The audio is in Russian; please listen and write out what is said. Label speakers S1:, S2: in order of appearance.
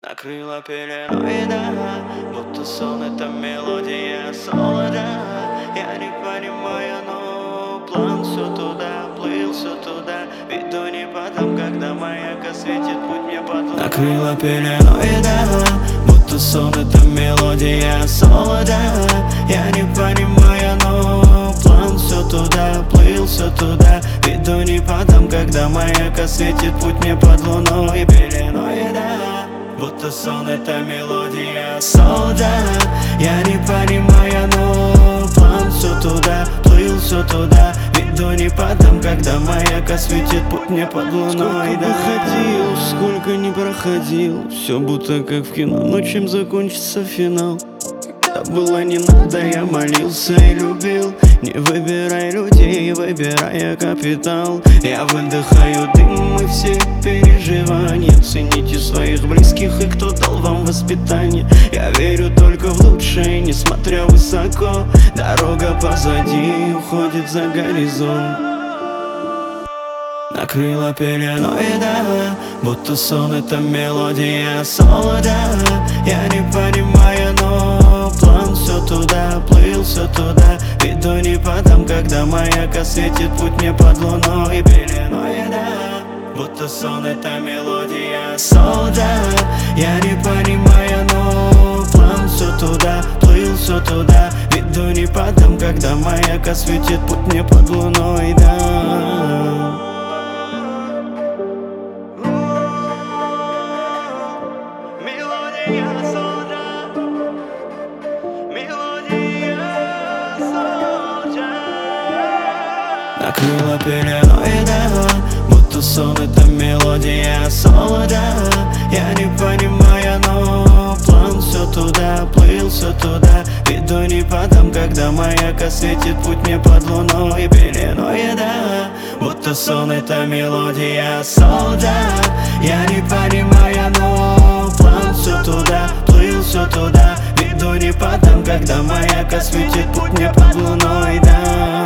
S1: Накрыла пеленой, да, будто сон, это мелодия солода. Я не понимаю, но план все туда, плыл все туда. Виду не подам, когда маяк осветит путь мне под луной. Накрыла пеленой, да, будто сон, это мелодия солода. Я не понимаю, но план все туда, плыл все туда. Виду не подам, когда маяк осветит путь мне под луной. Пеленой, да, будто сон, это мелодия солода. Я не понимаю, но план все туда, плыл все туда. Виду не подам, когда маяк осветит путь мне под луной.
S2: Сколько ходил, сколько не проходил, все будто как в кино, но чем закончится финал? Да было не надо, я молился и любил. Не выбирай людей, выбирай капитал. Я выдыхаю дым и все переживания. Цените своих близких и кто дал вам воспитание. Я верю только в лучшее, несмотря высоко. Дорога позади уходит за горизонт.
S1: Накрыла пеленой, да, будто сон, это мелодия солода. Я не понимаю, но план все туда, плыл все туда. Виду не подам, когда маяк осветит путь мне под луной. Пеленой, да, будто сон, это мелодия солода. Я не понимаю, но план все туда, плыл все туда. Виду не подам, когда маяк осветит путь мне под луной, да. Накрыла пеленой, да, будто сон, это мелодия солода. Я не понимаю, но план все туда, плыл все туда. Виду не подам, когда маяк осветит путь мне под луной. Пеленой, да, будто сон, это мелодия солода. Я не понимаю, но план все туда, плыл все туда. Виду не подам, когда маяк осветит путь мне под луной, да.